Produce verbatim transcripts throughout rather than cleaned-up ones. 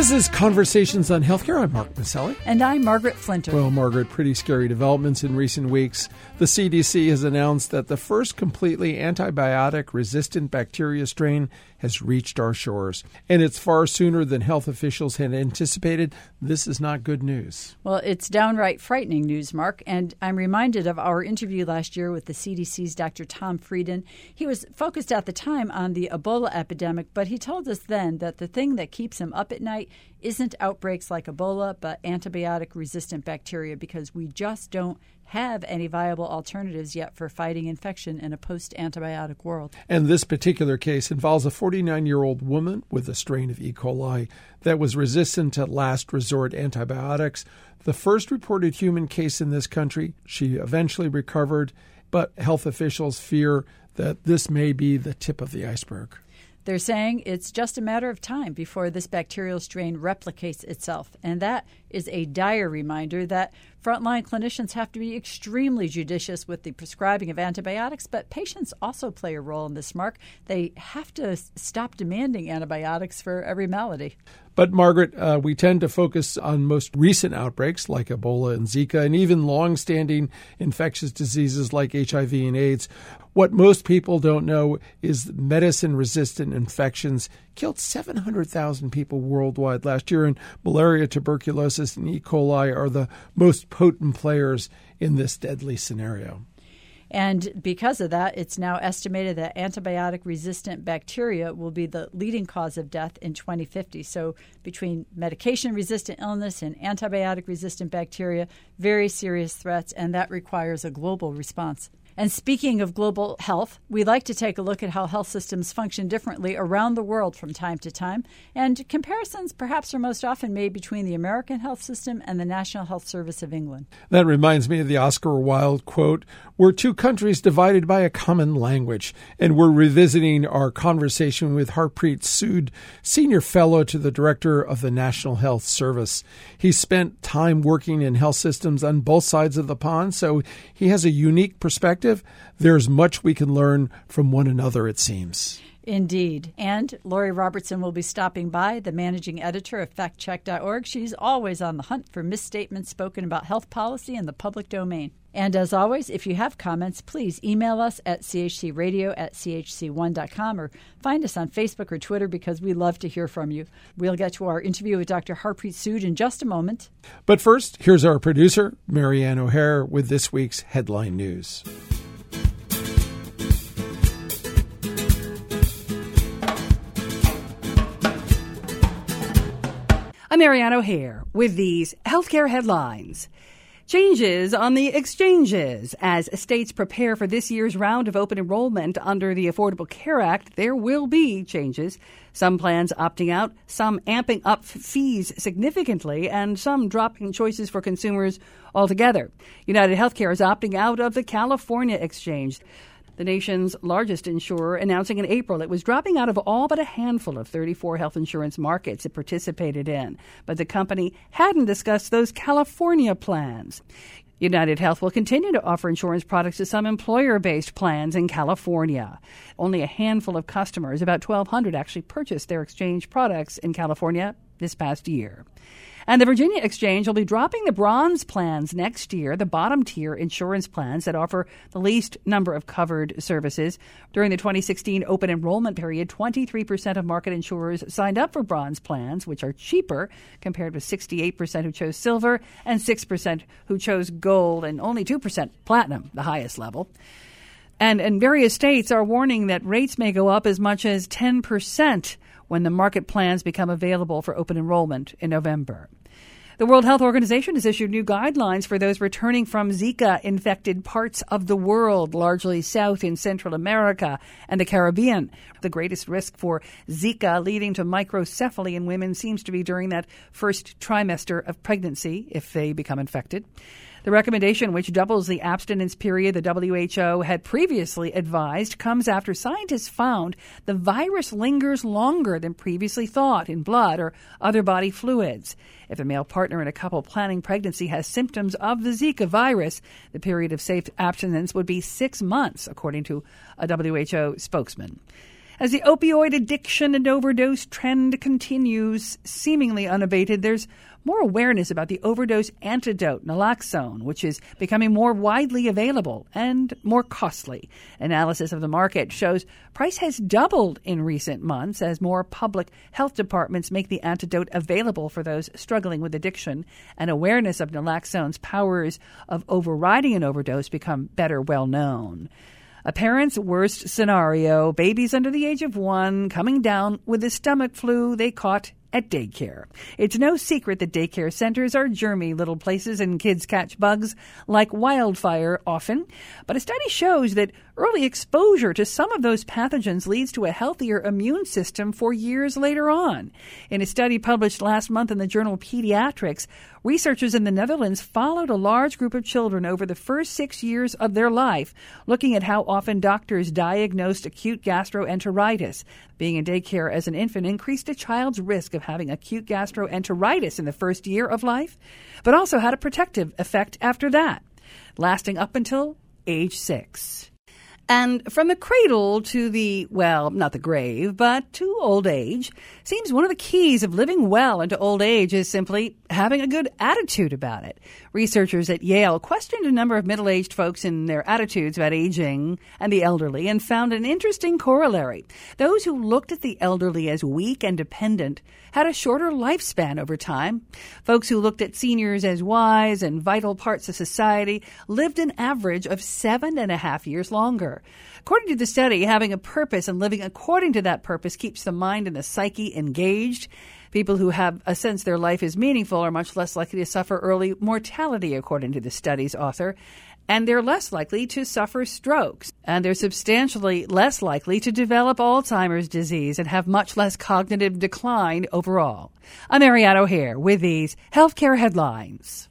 This is Conversations on Healthcare. I'm Mark Maselli. And I'm Margaret Flinter. Well, Margaret, pretty scary developments in recent weeks. The C D C has announced that the first completely antibiotic-resistant bacteria strain has reached our shores. And it's far sooner than health officials had anticipated. This is not good news. Well, it's downright frightening news, Mark. And I'm reminded of our interview last year with the C D C's Doctor Tom Frieden. He was focused at the time on the Ebola epidemic, but he told us then that the thing that keeps him up at night isn't outbreaks like Ebola, but antibiotic-resistant bacteria, because we just don't have any viable alternatives yet for fighting infection in a post-antibiotic world. And this particular case involves a forty-nine-year-old woman with a strain of E. coli that was resistant to last resort antibiotics. The first reported human case in this country. She eventually recovered, but health officials fear that this may be the tip of the iceberg. They're saying it's just a matter of time before this bacterial strain replicates itself. And that is a dire reminder that frontline clinicians have to be extremely judicious with the prescribing of antibiotics, but patients also play a role in this, Mark. They have to stop demanding antibiotics for every malady. But, Margaret, uh, we tend to focus on most recent outbreaks like Ebola and Zika, and even long-standing infectious diseases like H I V and AIDS. What most people don't know is medicine-resistant infections killed seven hundred thousand people worldwide last year, and malaria, tuberculosis, and E. coli are the most potent players in this deadly scenario. And because of that, it's now estimated that antibiotic-resistant bacteria will be the leading cause of death in twenty fifty. So between medication-resistant illness and antibiotic-resistant bacteria, very serious threats, and that requires a global response. And speaking of global health, we like to take a look at how health systems function differently around the world from time to time. And comparisons perhaps are most often made between the American health system and the National Health Service of England. That reminds me of the Oscar Wilde quote, "We're two countries divided by a common language." And we're revisiting our conversation with Harpreet Sood, Senior Fellow to the Director of the National Health Service. He spent time working in health systems on both sides of the pond, so he has a unique perspective. There's much we can learn from one another, it seems. Indeed. And Lori Robertson will be stopping by, the managing editor of fact check dot org. She's always on the hunt for misstatements spoken about health policy in the public domain. And as always, if you have comments, please email us at c h c radio at c h c one dot com or find us on Facebook or Twitter, because we love to hear from you. We'll get to our interview with Doctor Harpreet Sood in just a moment. But first, here's our producer, Marianne O'Hare, with this week's headline news. I'm Marianne O'Hare with these healthcare headlines. Changes on the exchanges. As states prepare for this year's round of open enrollment under the Affordable Care Act, there will be changes. Some plans opting out, some amping up fees significantly, and some dropping choices for consumers altogether. United Healthcare is opting out of the California exchange, the nation's largest insurer, announcing in April it was dropping out of all but a handful of thirty-four health insurance markets it participated in. But the company hadn't discussed those California plans. United Health will continue to offer insurance products to some employer-based plans in California. Only a handful of customers, about twelve hundred, actually purchased their exchange products in California this past year. And the Virginia Exchange will be dropping the bronze plans next year, the bottom-tier insurance plans that offer the least number of covered services. During the twenty sixteen open enrollment period, twenty-three percent of market insurers signed up for bronze plans, which are cheaper, compared with sixty-eight percent who chose silver and six percent who chose gold, and only two percent platinum, the highest level. And, and various states are warning that rates may go up as much as ten percent when the market plans become available for open enrollment in November. The World Health Organization has issued new guidelines for those returning from Zika-infected parts of the world, largely South and Central America and the Caribbean. The greatest risk for Zika leading to microcephaly in women seems to be during that first trimester of pregnancy, if they become infected. The recommendation, which doubles the abstinence period the W H O had previously advised, comes after scientists found the virus lingers longer than previously thought in blood or other body fluids. If a male partner in a couple planning pregnancy has symptoms of the Zika virus, the period of safe abstinence would be six months, according to a W H O spokesman. As the opioid addiction and overdose trend continues, seemingly unabated, there's more awareness about the overdose antidote, naloxone, which is becoming more widely available and more costly. Analysis of the market shows price has doubled in recent months as more public health departments make the antidote available for those struggling with addiction, and awareness of naloxone's powers of overriding an overdose become better well known. A parent's worst scenario, babies under the age of one coming down with the stomach flu they caught at daycare. It's no secret that daycare centers are germy little places and kids catch bugs like wildfire often. But a study shows that early exposure to some of those pathogens leads to a healthier immune system for years later on. In a study published last month in the journal Pediatrics, researchers in the Netherlands followed a large group of children over the first six years of their life, looking at how often doctors diagnosed acute gastroenteritis. Being in daycare as an infant increased a child's risk of having acute gastroenteritis in the first year of life, but also had a protective effect after that, lasting up until age six. And from the cradle to the, well, not the grave, but to old age, seems one of the keys of living well into old age is simply having a good attitude about it. Researchers at Yale questioned a number of middle-aged folks in their attitudes about aging and the elderly and found an interesting corollary. Those who looked at the elderly as weak and dependent had a shorter lifespan over time. Folks who looked at seniors as wise and vital parts of society lived an average of seven and a half years longer. According to the study, having a purpose and living according to that purpose keeps the mind and the psyche engaged. People who have a sense their life is meaningful are much less likely to suffer early mortality, according to the study's author. And they're less likely to suffer strokes. And they're substantially less likely to develop Alzheimer's disease and have much less cognitive decline overall. I'm Marianne O'Hare with these healthcare headlines.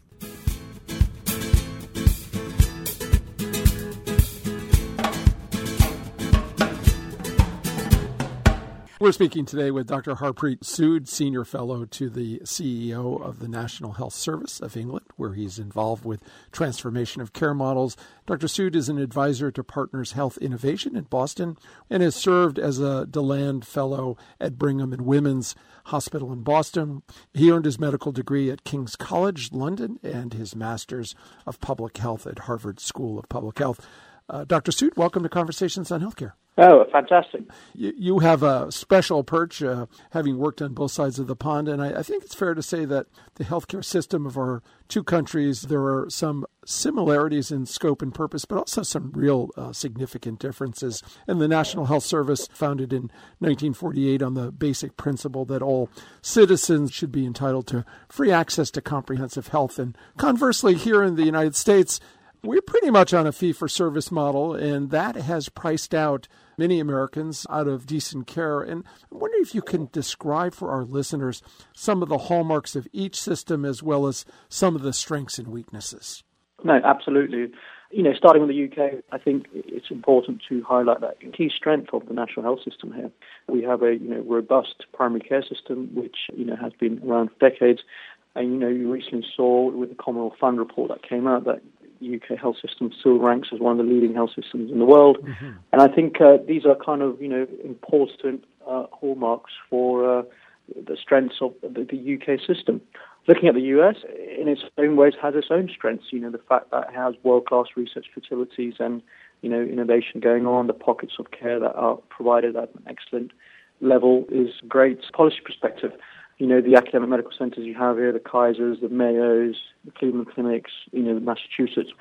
We're speaking today with Doctor Harpreet Sood, Senior Fellow to the C E O of the National Health Service of England, where he's involved with transformation of care models. Doctor Sood is an advisor to Partners Health Innovation in Boston and has served as a DeLand Fellow at Brigham and Women's Hospital in Boston. He earned his medical degree at King's College, London, and his Master's of Public Health at Harvard School of Public Health. Uh, Doctor Sood, welcome to Conversations on Healthcare. Oh, fantastic. You, you have a special perch, uh, having worked on both sides of the pond, and I, I think it's fair to say that the healthcare system of our two countries, there are some similarities in scope and purpose, but also some real uh, significant differences. And the National Health Service, founded in nineteen forty-eight on the basic principle that all citizens should be entitled to free access to comprehensive health. And conversely, here in the United States, we're pretty much on a fee-for-service model, and that has priced out many Americans out of decent care. And I wonder if you can describe for our listeners some of the hallmarks of each system as well as some of the strengths and weaknesses. No, absolutely. You know, starting with the U K, I think it's important to highlight that key strength of the national health system here. We have a, you know, robust primary care system, which, you know, has been around for decades. And, you know, you recently saw with the Commonwealth Fund report that came out that U K health system still ranks as one of the leading health systems in the world. Mm-hmm. And I think uh, these are kind of, you know, important uh, hallmarks for uh, the strengths of the, the U K system. Looking at the U S, in its own ways, has its own strengths. You know, the fact that it has world-class research facilities and, you know, innovation going on, the pockets of care that are provided at an excellent level is great. Policy perspective, you know, the academic medical centres you have here, the Kaisers, the Mayos, the Cleveland Clinics, you know, the Massachusetts,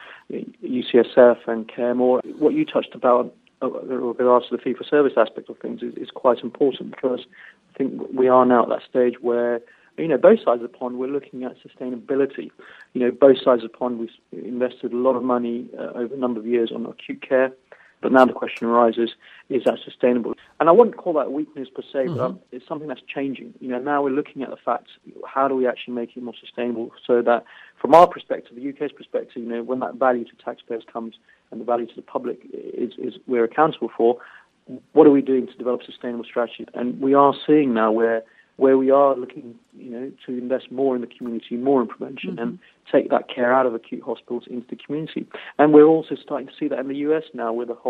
U C S F and CareMore. What you touched about uh, with regards to the fee-for-service aspect of things is, is quite important, because I think we are now at that stage where, you know, both sides of the pond, we're looking at sustainability. You know, both sides of the pond, we've invested a lot of money uh, over a number of years on acute care. But now the question arises, is that sustainable? And I wouldn't call that a weakness per se, mm-hmm. but it's something that's changing. You know, now we're looking at the fact, how do we actually make it more sustainable so that from our perspective, the U K's perspective, you know, when that value to taxpayers comes and the value to the public is, is we're accountable for, what are we doing to develop sustainable strategy? And we are seeing now where where we are looking, you know, to invest more in the community, more in prevention, mm-hmm. and take that care out of acute hospitals into the community. And we're also starting to see that in the U S now, with the whole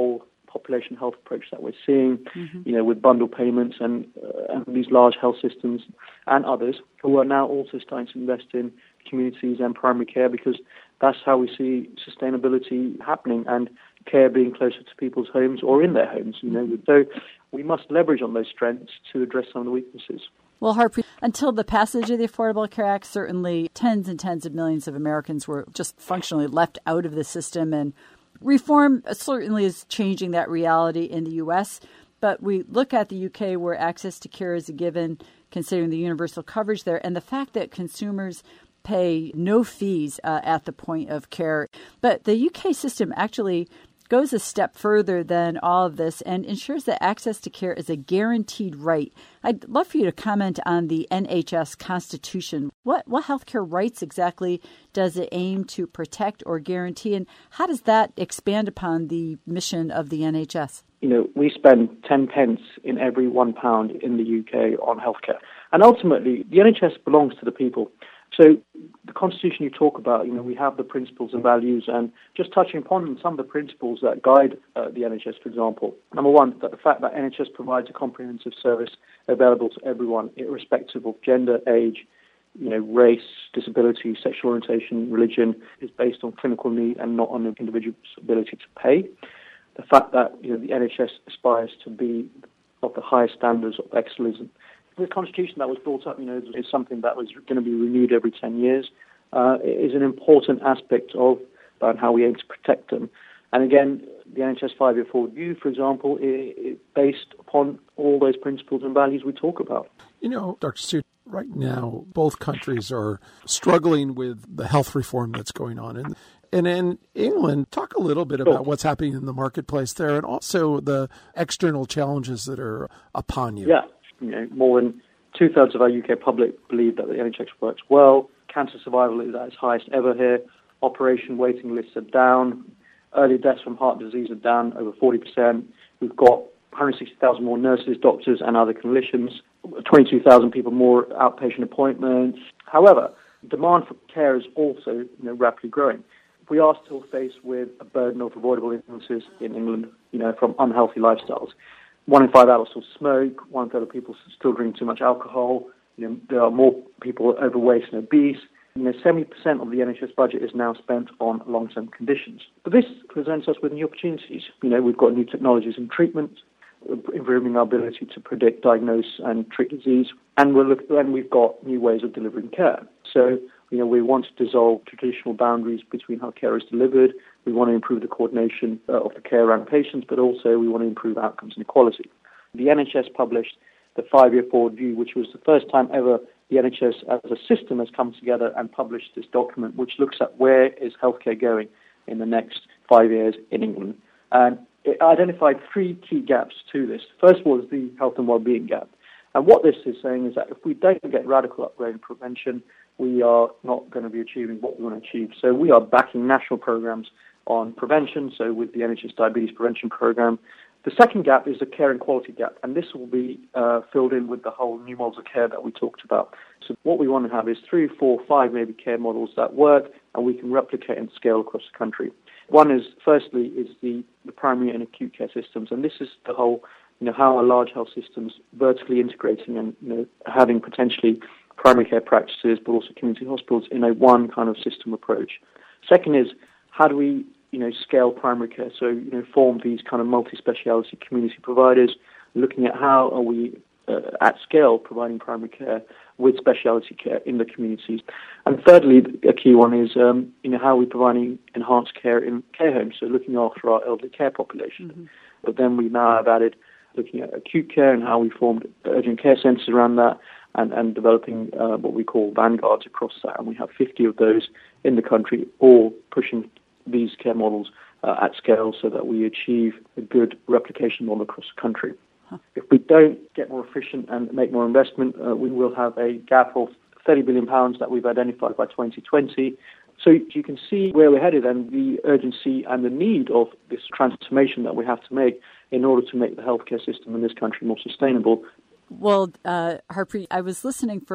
population health approach that we're seeing, mm-hmm. you know, with bundle payments and, uh, and these large health systems and others who are now also starting to invest in communities and primary care, because that's how we see sustainability happening and care being closer to people's homes or in their homes, you know. So we must leverage on those strengths to address some of the weaknesses. Well, Harpreet, until the passage of the Affordable Care Act, certainly tens and tens of millions of Americans were just functionally left out of the system, and reform certainly is changing that reality in the U S. But we look at the U K, where access to care is a given, considering the universal coverage there, and the fact that consumers pay no fees uh, at the point of care. But the U K system actually goes a step further than all of this and ensures that access to care is a guaranteed right. I'd love for you to comment on the N H S Constitution. What what healthcare rights exactly does it aim to protect or guarantee, and how does that expand upon the mission of the N H S? You know, we spend ten pence in every one pound in the U K on healthcare. And ultimately, the N H S belongs to the people. So the Constitution you talk about, you know, we have the principles and values, and just touching upon some of the principles that guide uh, the N H S, for example. Number one, that the fact that N H S provides a comprehensive service available to everyone, irrespective of gender, age, you know, race, disability, sexual orientation, religion, is based on clinical need and not on an individual's ability to pay. The fact that, you know, the N H S aspires to be of the highest standards of excellence. The Constitution that was brought up, you know, is something that was going to be renewed every ten years. Uh, it is an important aspect of about how we aim to protect them. And again, the N H S five-year forward view, for example, is based upon all those principles and values we talk about. You know, Doctor Sood, right now, both countries are struggling with the health reform that's going on. And, and in England, talk a little bit about sure. what's happening in the marketplace there and also the external challenges that are upon you. Yeah. You know, more than two-thirds of our U K public believe that the N H S works well. Cancer survival is at its highest ever here. Operation waiting lists are down. Early deaths from heart disease are down over forty percent. We've got one hundred sixty thousand more nurses, doctors, and other clinicians. twenty-two thousand people more outpatient appointments. However, demand for care is also, you know, rapidly growing. We are still faced with a burden of avoidable illnesses in England, you know, from unhealthy lifestyles. One in five adults still smoke. One third of people still drink too much alcohol. You know, there are more people overweight and obese. You know, seventy percent of the N H S budget is now spent on long-term conditions. But this presents us with new opportunities. You know, we've got new technologies in treatment, improving our ability to predict, diagnose, and treat disease, and we're look, and we've got new ways of delivering care. So, you know, we want to dissolve traditional boundaries between how care is delivered. We want to improve the coordination uh, of the care around patients, but also we want to improve outcomes and equality. The N H S published the five-year forward view, which was the first time ever the N H S as a system has come together and published this document, which looks at where is healthcare going in the next five years in England. And it identified three key gaps to this. First was the health and well-being gap. And what this is saying is that if we don't get radical upgrade in prevention, we are not going to be achieving what we want to achieve. So we are backing national programs on prevention, so with the N H S Diabetes Prevention Program. The second gap is the care and quality gap, and this will be uh, filled in with the whole new models of care that we talked about. So what we want to have is three, four, five maybe care models that work, and we can replicate and scale across the country. One is, firstly, is the, the primary and acute care systems, and this is the whole, you know, how our large health systems vertically integrating and, you know, having potentially primary care practices, but also community hospitals in a one kind of system approach. Second is, how do we, you know, scale primary care? So, you know, form these kind of multi-speciality community providers, looking at how are we uh, at scale providing primary care with specialty care in the communities. And thirdly, a key one is, um, you know, how are we providing enhanced care in care homes, so looking after our elderly care population. Mm-hmm. But then we now have added looking at acute care and how we formed urgent care centres around that, and, and developing uh, what we call vanguards across that. And we have fifty of those in the country, all pushing these care models uh, at scale so that we achieve a good replication model across the country. Huh. If we don't get more efficient and make more investment, uh, we will have a gap of thirty billion pounds that we've identified by twenty twenty. So you can see where we're headed and the urgency and the need of this transformation that we have to make in order to make the healthcare system in this country more sustainable. Well, uh, Harpreet, I was listening for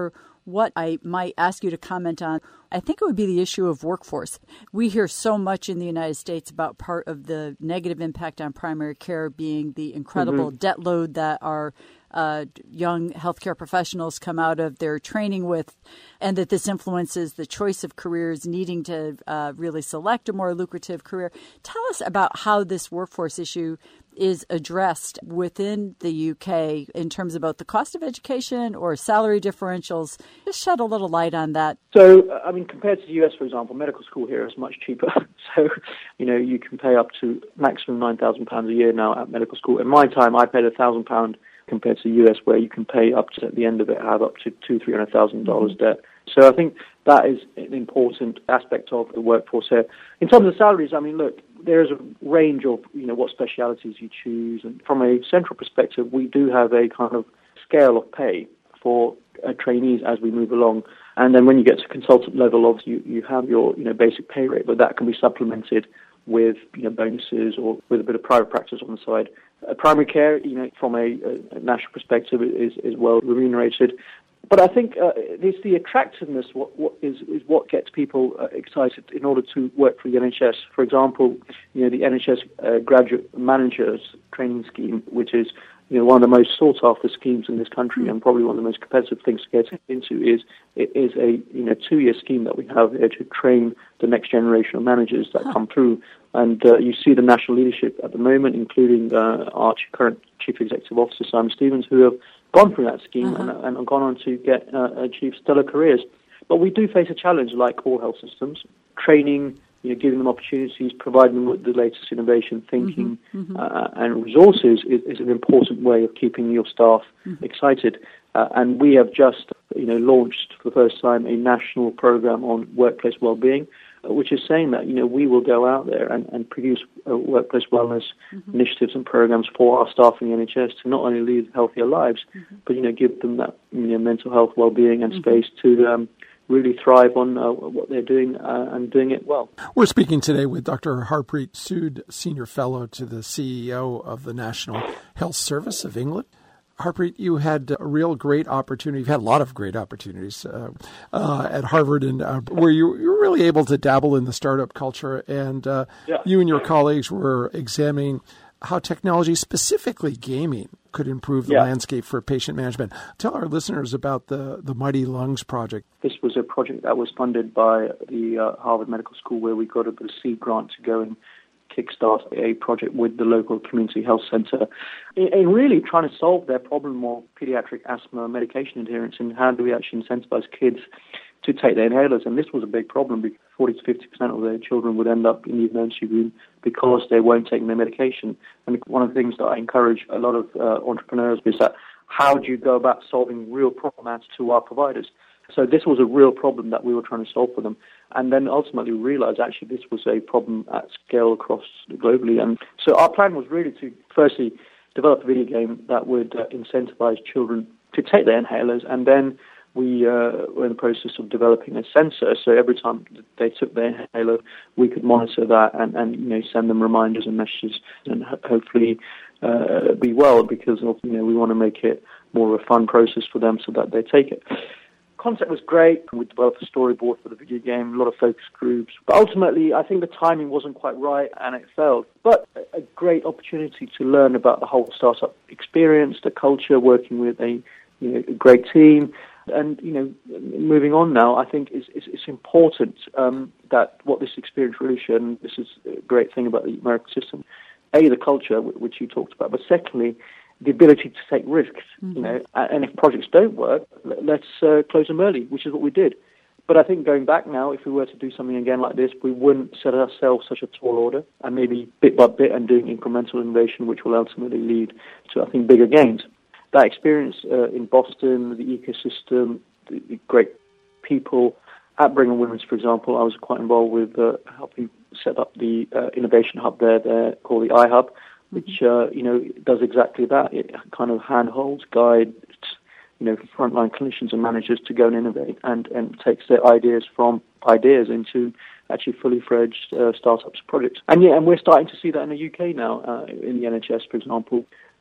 what I might ask you to comment on, I think it would be the issue of workforce. We hear so much in the United States about part of the negative impact on primary care being the incredible mm-hmm. debt load that our uh, young healthcare professionals come out of their training with, and that this influences the choice of careers, needing to uh, really select a more lucrative career. Tell us about how this workforce issue is addressed within the U K in terms of both the cost of education or salary differentials. Just shed a little light on that. So, I mean, compared to the U S, for example, medical school here is much cheaper. So, you know, you can pay up to maximum nine thousand pounds a year now at medical school. In my time, I paid one thousand pounds compared to the U S, where you can pay up to, at the end of it, have up to two, three hundred thousand dollars mm-hmm. debt. So I think that is an important aspect of the workforce here. In terms of salaries, I mean, look, there is a range of, you know, what specialities you choose. And from a central perspective, we do have a kind of scale of pay for uh, trainees as we move along. And then when you get to consultant level, obviously you, you have your, you know, basic pay rate, but that can be supplemented with, you know, bonuses or with a bit of private practice on the side. Uh, primary care, you know, from a, a national perspective, is, is well remunerated. But I think uh, it's the attractiveness what, what is, is what gets people uh, excited in order to work for the N H S. For example, you know, the N H S uh, Graduate Managers Training Scheme, which is, you know, one of the most sought after schemes in this country and probably one of the most competitive things to get into, is it is a, you know, two-year scheme that we have here to train the next generation of managers that come through. And uh, you see the national leadership at the moment, including uh, our current Chief Executive Officer, Simon Stevens, who have gone through that scheme uh-huh. and, and gone on to get uh, achieve stellar careers. But we do face a challenge, like all health systems, training, you know, giving them opportunities, providing them with the latest innovation thinking mm-hmm, mm-hmm. Uh, and resources is, is an important way of keeping your staff mm-hmm. excited. Uh, and we have just, you know, launched for the first time a national program on workplace well-being, which is saying that, you know, we will go out there and, and produce uh, workplace wellness mm-hmm. initiatives and programs for our staff in the N H S to not only lead healthier lives, mm-hmm. but, you know, give them that, you know, mental health well-being and mm-hmm. space to um, really thrive on uh, what they're doing uh, and doing it well. We're speaking today with Doctor Harpreet Sood, Senior Fellow to the C E O of the National Health Service of England. Harpreet, you had a real great opportunity. You've had a lot of great opportunities uh, uh, at Harvard, and uh, where you, you were really able to dabble in the startup culture. And uh, yeah. you and your colleagues were examining how technology, specifically gaming, could improve the yeah. landscape for patient management. Tell our listeners about the, the Mighty Lungs project. This was a project that was funded by the uh, Harvard Medical School, where we got a seed grant to go and kickstart a project with the local community health centre in, in really trying to solve their problem of pediatric asthma medication adherence, and how do we actually incentivize kids to take their inhalers. And this was a big problem, because forty to fifty percent of their children would end up in the emergency room because they won't take their medication. And one of the things that I encourage a lot of uh, entrepreneurs is that how do you go about solving real problems to our providers? So this was a real problem that we were trying to solve for them. And then ultimately we realized actually this was a problem at scale across globally. And so our plan was really to firstly develop a video game that would uh, incentivize children to take their inhalers, and then we uh, were in the process of developing a sensor. So every time they took their inhaler, we could monitor that and, and you know, send them reminders and messages, and ho- hopefully uh, be well, because of, you know, we want to make it more of a fun process for them so that they take it. Concept was great. We developed a storyboard for the video game, a lot of focus groups. But ultimately, I think the timing wasn't quite right and it failed. But a great opportunity to learn about the whole startup experience, the culture, working with a, you know, a great team. And, you know, moving on now, I think it's, it's, it's important um, that what this experience really showed, and this is a great thing about the American system, A, the culture, which you talked about, but secondly, the ability to take risks, mm-hmm. you know, and if projects don't work, let's uh, close them early, which is what we did. But I think going back now, if we were to do something again like this, we wouldn't set ourselves such a tall order, and maybe bit by bit and doing incremental innovation, which will ultimately lead to, I think, bigger gains. That experience uh, in Boston, the ecosystem, the, the great people at Brigham and Women's, for example, I was quite involved with uh, helping set up the uh, innovation hub there, there called the iHub, which, uh, you know, does exactly that. It kind of handholds, guides, you know, frontline clinicians and managers to go and innovate, and, and takes their ideas from ideas into actually fully fledged uh, startups projects. And yeah, and we're starting to see that in the U K now, uh, in the N H S, for example.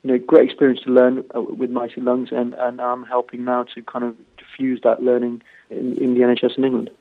you know, great experience to learn uh, with Mighty Lungs, and, and I'm helping now to kind of diffuse that learning in, in the N H S in England.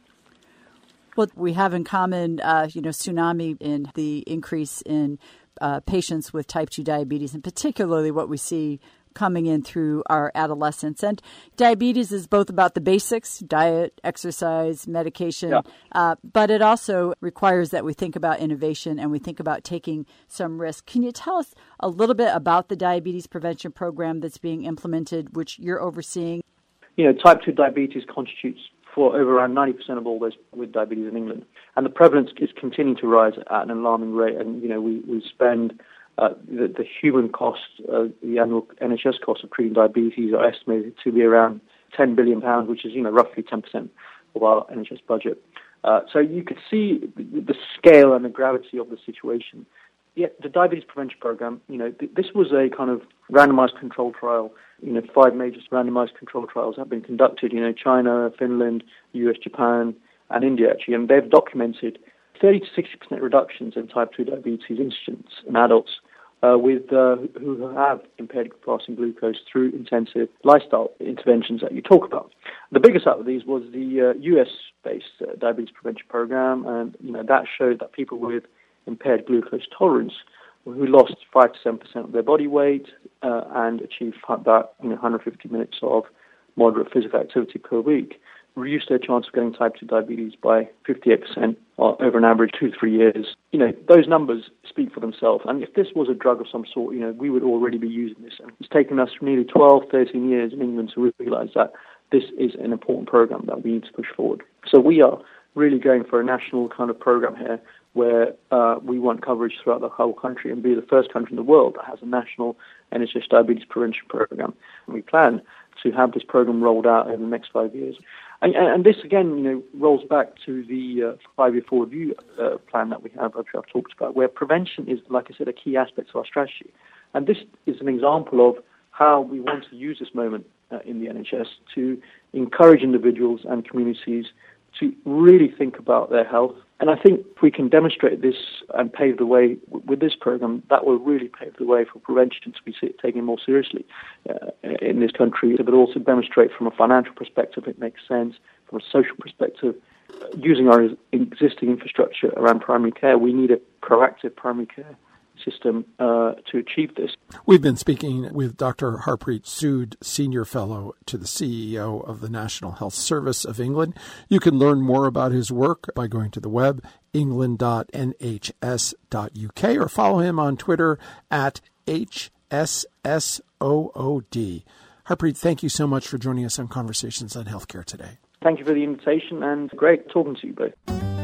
Well, we have in common, uh, you know, tsunami in the increase in uh, patients with type two diabetes, and particularly what we see coming in through our adolescence. And diabetes is both about the basics, diet, exercise, medication, yeah. uh, but it also requires that we think about innovation and we think about taking some risk. Can you tell us a little bit about the diabetes prevention program that's being implemented, which you're overseeing? You know, type two diabetes constitutes for over around ninety percent of all those with diabetes in England. And the prevalence is continuing to rise at an alarming rate. And, you know, we, we spend uh, the, the human costs, uh, the annual N H S costs of treating diabetes are estimated to be around ten billion pounds, which is, you know, roughly ten percent of our N H S budget. Uh, so you could see the, the scale and the gravity of the situation. Yet the diabetes prevention program, you know, th- this was a kind of randomized control trial. You know, five major randomized control trials have been conducted, you know, China, Finland, U S, Japan, and India, actually, and they've documented thirty to sixty percent reductions in type two diabetes incidence in adults uh, with uh, who have impaired fasting glucose through intensive lifestyle interventions that you talk about. The biggest out of these was the uh, U S-based uh, diabetes prevention program, and, you know, that showed that people with impaired glucose tolerance who lost five to seven percent of their body weight uh, and achieved about, you know, one hundred fifty minutes of moderate physical activity per week, reduced their chance of getting type two diabetes by fifty-eight percent over an average two to three years. You know, those numbers speak for themselves. And if this was a drug of some sort, you know, we would already be using this. And it's taken us nearly twelve, thirteen years in England to realize that this is an important program that we need to push forward. So we are really going for a national kind of program here where uh, we want coverage throughout the whole country and be the first country in the world that has a national N H S diabetes prevention program. And we plan to have this program rolled out over the next five years. And, and this, again, you know, rolls back to the uh, five-year forward view uh, plan that we have, which I've talked about, where prevention is, like I said, a key aspect of our strategy. And this is an example of how we want to use this moment uh, in the N H S to encourage individuals and communities to really think about their health. And I think if we can demonstrate this and pave the way w- with this program, that will really pave the way for prevention to be taken more seriously uh, in this country, but also demonstrate from a financial perspective it makes sense, from a social perspective. Uh, using our existing infrastructure around primary care, we need a proactive primary care system uh, to achieve this. We've been speaking with Doctor Harpreet Sood, Senior Fellow to the C E O of the National Health Service of England. You can learn more about his work by going to the web, england dot n h s dot u k, or follow him on Twitter at H S S O O D. Harpreet, thank you so much for joining us on Conversations on Healthcare today. Thank you for the invitation, and great talking to you both.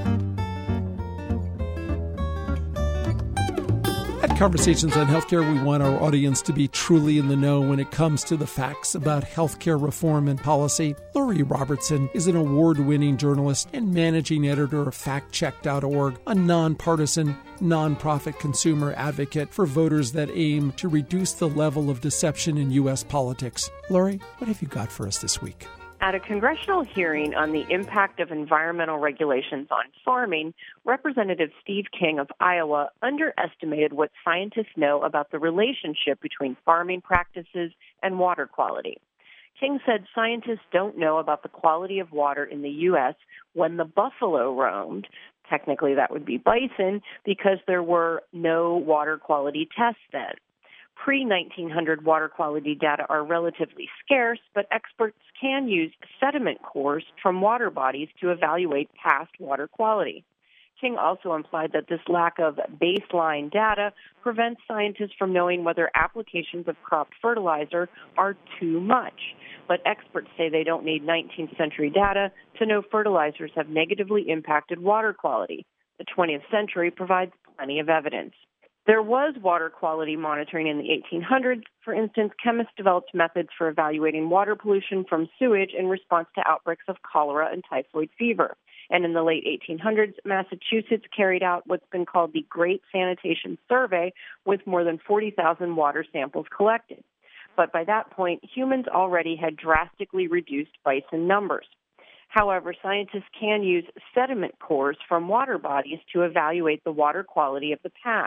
At Conversations on Healthcare, we want our audience to be truly in the know when it comes to the facts about healthcare reform and policy. Lori Robertson is an award-winning journalist and managing editor of fact check dot org, a nonpartisan, nonprofit consumer advocate for voters that aim to reduce the level of deception in U S politics. Lori, what have you got for us this week? At a congressional hearing on the impact of environmental regulations on farming, Representative Steve King of Iowa underestimated what scientists know about the relationship between farming practices and water quality. King said scientists don't know about the quality of water in the U S when the buffalo roamed. Technically, that would be bison, because there were no water quality tests then. pre nineteen hundred water quality data are relatively scarce, but experts can use sediment cores from water bodies to evaluate past water quality. King also implied that this lack of baseline data prevents scientists from knowing whether applications of crop fertilizer are too much. But experts say they don't need nineteenth century data to know fertilizers have negatively impacted water quality. The twentieth century provides plenty of evidence. There was water quality monitoring in the eighteen hundreds. For instance, chemists developed methods for evaluating water pollution from sewage in response to outbreaks of cholera and typhoid fever. And in the late eighteen hundreds, Massachusetts carried out what's been called the Great Sanitation Survey with more than forty thousand water samples collected. But by that point, humans already had drastically reduced bison numbers. However, scientists can use sediment cores from water bodies to evaluate the water quality of the past.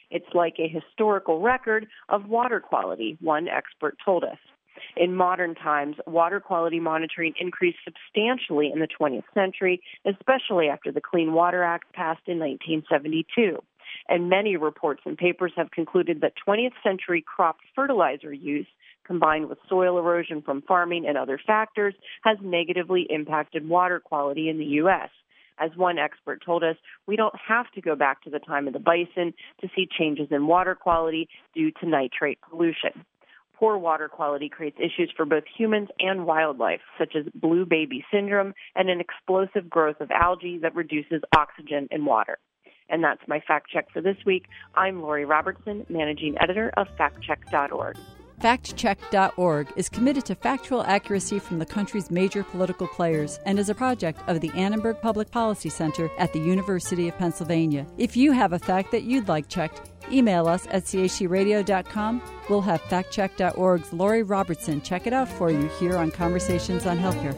It's like a historical record of water quality, one expert told us. In modern times, water quality monitoring increased substantially in the twentieth century, especially after the Clean Water Act passed in nineteen seventy-two. And many reports and papers have concluded that twentieth century crop fertilizer use, combined with soil erosion from farming and other factors, has negatively impacted water quality in the U S. As one expert told us, we don't have to go back to the time of the bison to see changes in water quality due to nitrate pollution. Poor water quality creates issues for both humans and wildlife, such as blue baby syndrome and an explosive growth of algae that reduces oxygen in water. And that's my fact check for this week. I'm Lori Robertson, managing editor of fact check dot org. fact check dot org is committed to factual accuracy from the country's major political players and is a project of the Annenberg Public Policy Center at the University of Pennsylvania. If you have a fact that you'd like checked, email us at c h c radio dot com. We'll have fact check dot org's Lori Robertson check it out for you here on Conversations on Healthcare.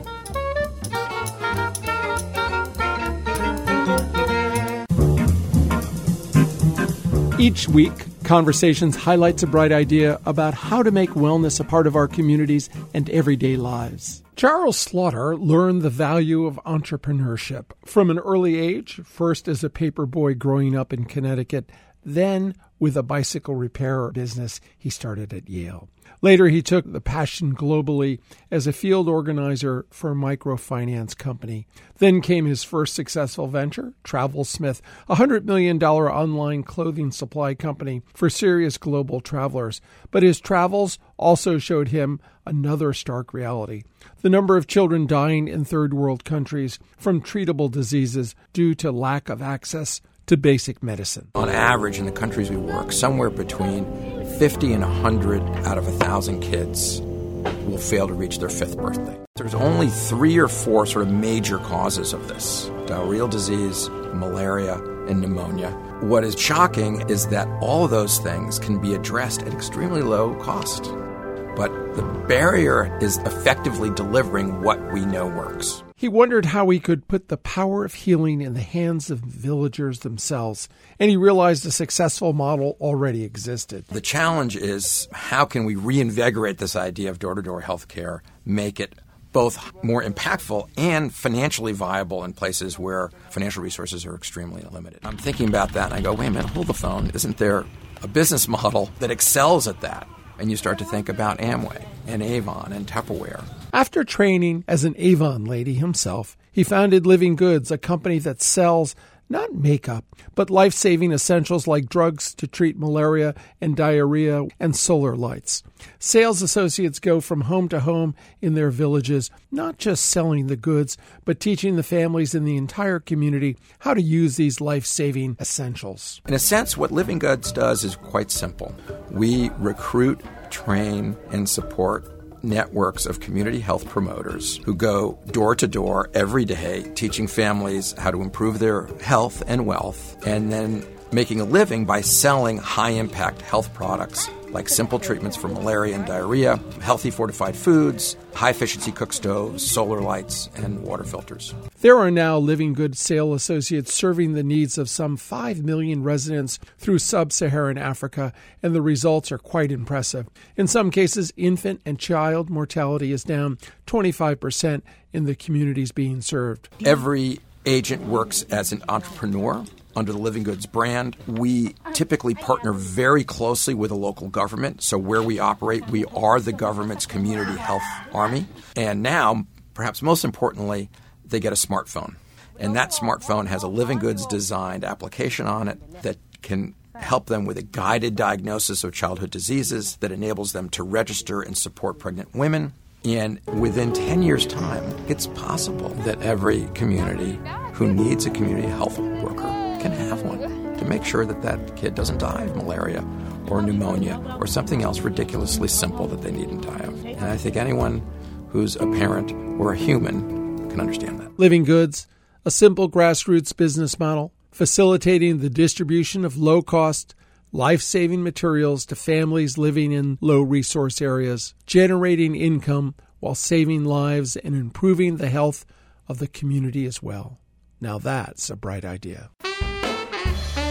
Each week, Conversations highlights a bright idea about how to make wellness a part of our communities and everyday lives. Charles Slaughter learned the value of entrepreneurship from an early age, first as a paper boy growing up in Connecticut, then with a bicycle repair business he started at Yale. Later, he took the passion globally as a field organizer for a microfinance company. Then came his first successful venture, TravelSmith, a one hundred million dollars online clothing supply company for serious global travelers. But his travels also showed him another stark reality: the number of children dying in third world countries from treatable diseases due to lack of access to basic medicine. On average, in the countries we work, somewhere between fifty and one hundred out of one thousand kids will fail to reach their fifth birthday. There's only three or four sort of major causes of this: diarrheal disease, malaria, and pneumonia. What is shocking is that all of those things can be addressed at extremely low cost. But the barrier is effectively delivering what we know works. He wondered how he could put the power of healing in the hands of villagers themselves, and he realized a successful model already existed. The challenge is, how can we reinvigorate this idea of door-to-door health care, make it both more impactful and financially viable in places where financial resources are extremely limited? I'm thinking about that, and I go, wait a minute, hold the phone. Isn't there a business model that excels at that? And you start to think about Amway and Avon and Tupperware. After training as an Avon lady himself, he founded Living Goods, a company that sells not makeup, but life-saving essentials like drugs to treat malaria and diarrhea and solar lights. Sales associates go from home to home in their villages, not just selling the goods, but teaching the families in the entire community how to use these life-saving essentials. In a sense, what Living Goods does is quite simple. We recruit, train, and support networks of community health promoters who go door to door every day, teaching families how to improve their health and wealth, and then making a living by selling high-impact health products like simple treatments for malaria and diarrhea, healthy fortified foods, high-efficiency cook stoves, solar lights, and water filters. There are now Living Goods sales associates serving the needs of some five million residents through sub-Saharan Africa, and the results are quite impressive. In some cases, infant and child mortality is down twenty-five percent in the communities being served. Every agent works as an entrepreneur under the Living Goods brand. We typically partner very closely with a local government. So where we operate, we are the government's community health army. And now, perhaps most importantly, they get a smartphone. And that smartphone has a Living Goods designed application on it that can help them with a guided diagnosis of childhood diseases that enables them to register and support pregnant women. And within ten years' time, it's possible that every community who needs a community health worker can have one to make sure that that kid doesn't die of malaria or pneumonia or something else ridiculously simple that they needn't die of. And I think anyone who's a parent or a human can understand that. Living Goods, a simple grassroots business model, facilitating the distribution of low-cost, life-saving materials to families living in low-resource areas, generating income while saving lives and improving the health of the community as well. Now that's a bright idea. This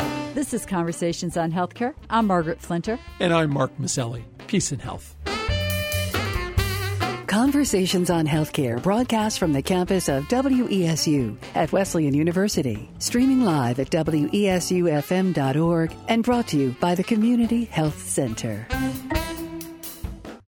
This is Conversations on Healthcare. I'm Margaret Flinter. And I'm Mark Maselli. Peace and health. Conversations on Healthcare broadcast from the campus of W E S U at Wesleyan University. Streaming live at W E S U F M dot org and brought to you by the Community Health Center.